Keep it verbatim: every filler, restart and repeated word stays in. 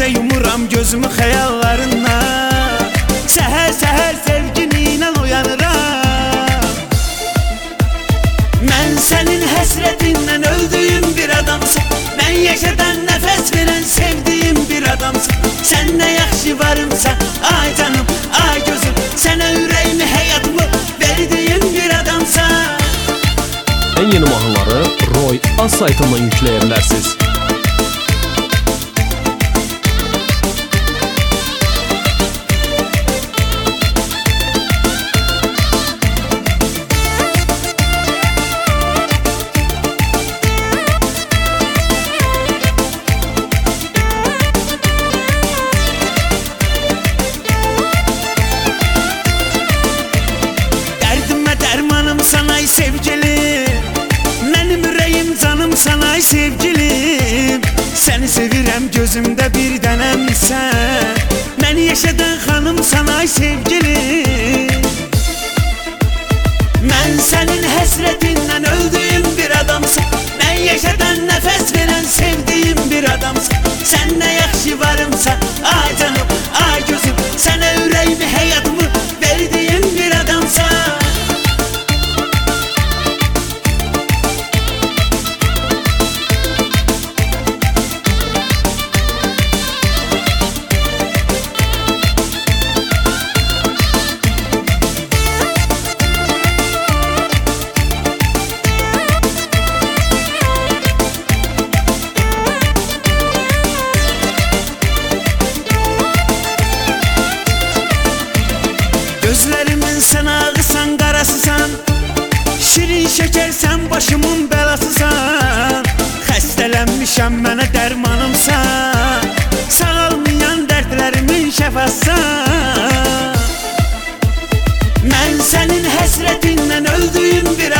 gecə yumuram gözümü xəyallarınla. Səhər səhər sevginlə oyanıram. Mən sənin həsrətindən öldüyüm bir adamsın. Mən yaşadan nəfəs verən sevdiyim bir adamsın. Sən nə yaxşı varımsa, ay canım, ay gözüm, sənə ürəyimi, həyatımı verdiyim bir adamsan. En yeni mahnıları Roy Az saytından yükleyebilirsiniz. Dərdimə dərmanımsan ay sevgilim. Mənim ürəyim canımsan ay sevgilim. Səni sevirəm gözümdə bir dənəmsən. Məni yaşadan xanımsan ay sevgilim. Mən sənin həsrətindən öldüyüm bir adamsın. Mən yaşadan nəfəs verən sevdiyim bir adamsın. Sən nə yaxşı varımsa, ay canım, ay gözüm, sənə ürəyimi, həyatımı verdiyim bir adamsan. Gözlərimin sən ağısan, qarasısan. Şirin şəkərsən, başımın bəlasısan. Xəstələnmişəm, mənə dərmanımsan. Sağalmayan dərdlərimin şəfasısan. Mən sənin həsrətindən öldüyüm bir